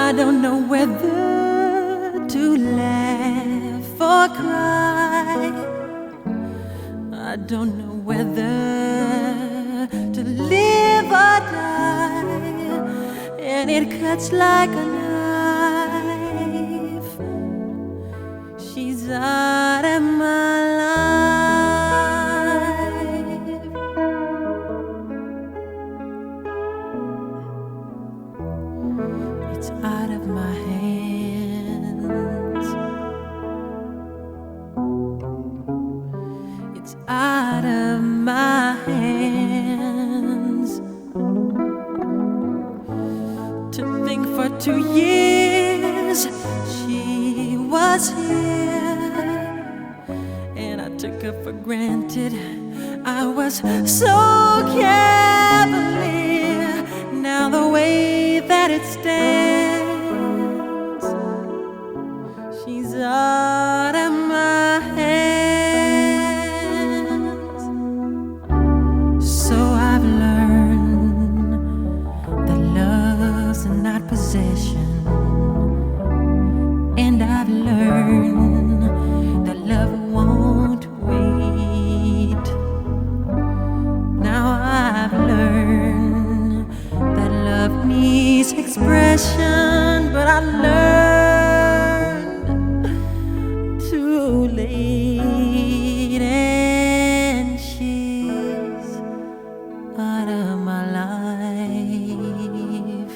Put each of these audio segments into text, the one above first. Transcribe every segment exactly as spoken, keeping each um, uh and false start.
I don't know whether to laugh or cry. I don't know whether to live or die, and it cuts like a knife. She's out of my life. It's out of my hands. It's out of my hands. To think for two years she was here, and I took her for granted. I was so cavalier. Now the way that it stands, she's out of my hands. So I've learned that love's not possession, and I've learned that love won't wait. Now I've learned that love needs expression, but I learned too late, and she's out of my life.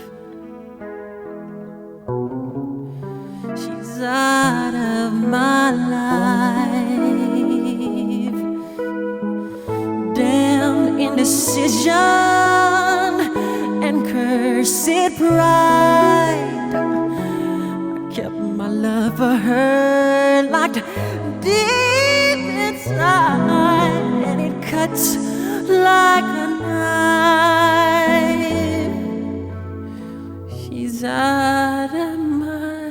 She's out of my life. Damn indecision and cursed pride. I kept my love for her locked deep inside, and it cuts like a knife. She's out of my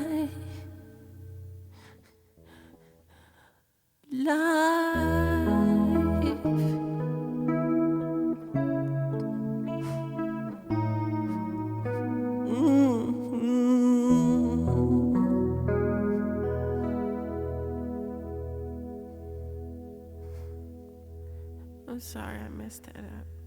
life. I'm sorry I messed that up.